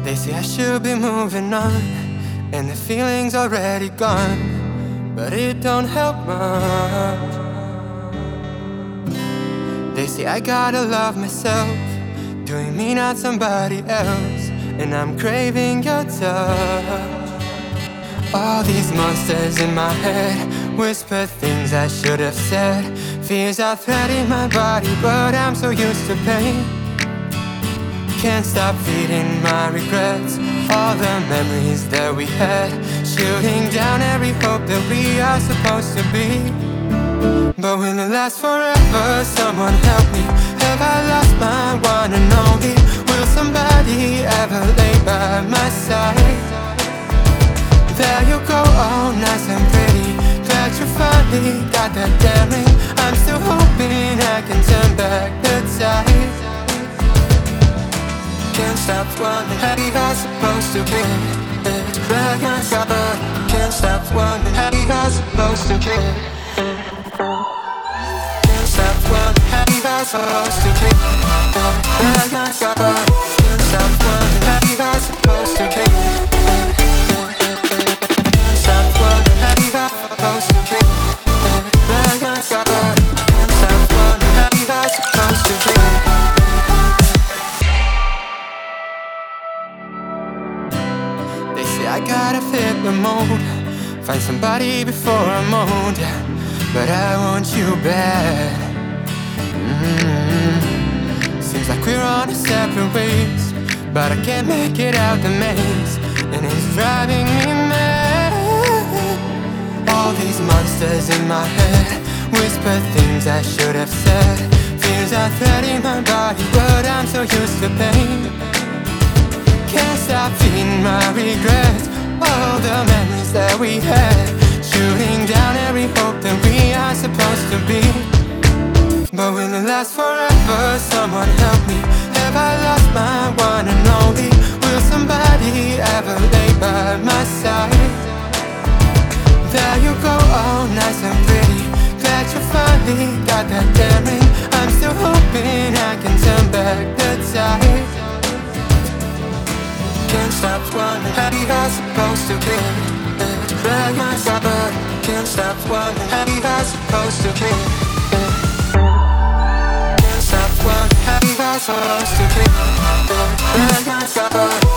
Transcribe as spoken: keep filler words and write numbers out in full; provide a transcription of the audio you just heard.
They say I should be moving on, and the feeling's already gone, but it don't help much. They say I gotta love myself, doing me not somebody else, and I'm craving your touch. All these monsters in my head whisper things I should have said. Fears are threading my body, but I'm so used to pain. Can't stop feeding my regrets, all the memories that we had, shooting down every hope that we are supposed to be. But will it last forever? Someone help me. Have I lost my one and only? Will somebody ever lay by my side? There you go, all nice and pretty, glad you finally got that damn ring. I'm still hoping I can turn back the tide. Can't stop wondering how you are supposed to be. It's back and stop, but can't stop wondering how you are supposed to be. Can't stop wondering how you are supposed to be. Back and stop, but can't stop wondering how you are supposed to be. Can't stop wondering how you are supposed to be. Back and stop, but can't stop wondering how you are supposed to be. I gotta fit the mold, find somebody before I'm old, yeah. But I want you bad. mm-hmm. Seems like we're on a separate ways, but I can't make it out the maze, and it's driving me mad. All these monsters in my head whisper things I should have said. Fears are threading my body, but I'm so used to pain. Can't stop feeding my regrets, all the memories that we had, shooting down every hope that we are supposed to be. But will it last forever? Someone help me. Have I lost my one and only? Will somebody ever lay by my side? There you go, all nice and pretty, glad you finally got that damn ring. I'm still hoping I can turn back the tide. Can't stop wondering how you are supposed to be. It's back and stop, but can't stop wondering how you are supposed to be. Can't stop wondering how you are supposed to be. Back and stop, but